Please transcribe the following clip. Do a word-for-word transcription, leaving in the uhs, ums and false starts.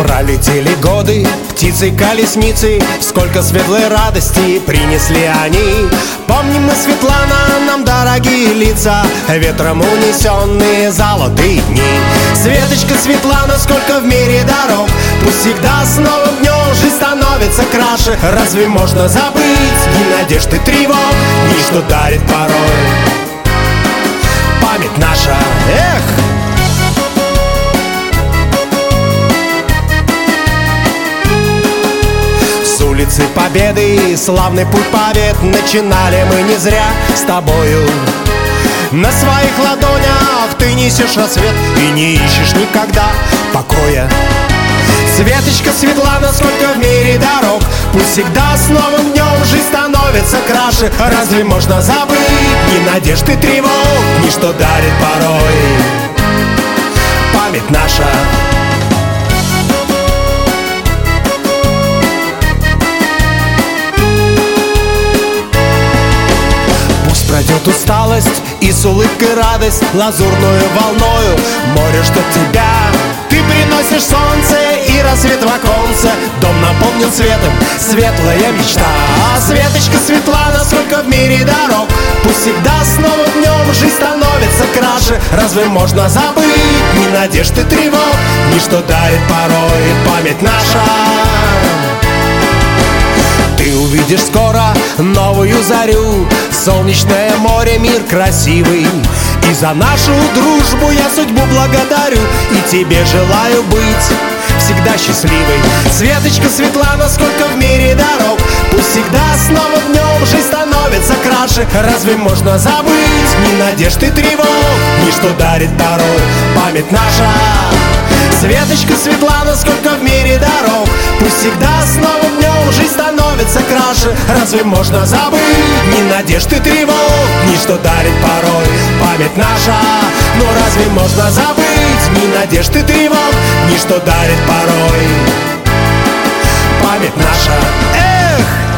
Пролетели годы, птицы-колесницы, сколько светлой радости принесли они. Помним мы, Светлана, нам дорогие лица, ветром унесенные золотые дни. Светочка, Светлана, сколько в мире дорог, пусть всегда с новым днем жизнь становится краше. Разве можно забыть ни надежд и тревог, ни что дарит порой память наша? Эх! С улицы Победы славный путь побед начинали мы не зря с тобою. На своих ладонях ты несешь рассвет и не ищешь никогда покоя. Светочка, Светлана, сколько в мире дорог, пусть всегда с новым днем жизнь становится краше. Разве можно забыть ни надежд и тревог, ни что дарит порой память наша? Пройдет усталость и с улыбкой радость, лазурную волною море ждет тебя. Ты приносишь солнце и рассвет в оконце, дом наполнен светом, светлая мечта. А Светочка, Светлана, сколько в мире дорог, пусть всегда с новым днем жизнь становится краше. Разве можно забыть ни надежд и тревог, ни что дарит порой память наша? Ты увидишь скоро новую зарю, солнечное море, мир красивый. И за нашу дружбу я судьбу благодарю, и тебе желаю быть всегда счастливой. Светочка, Светлана, сколько в мире дорог, пусть всегда с новым днем жизнь становится краше. Разве можно забыть ни надежд и тревог, ни что дарит порой память наша? Светочка, Светлана, сколько в мире дорог, пусть всегда с новым днем жизнь становится краше. Разве можно забыть ни надежд и тревог, ни что дарит порой память наша? Но разве можно забыть ни надежд и тревог, ни что дарит порой память наша? Эх!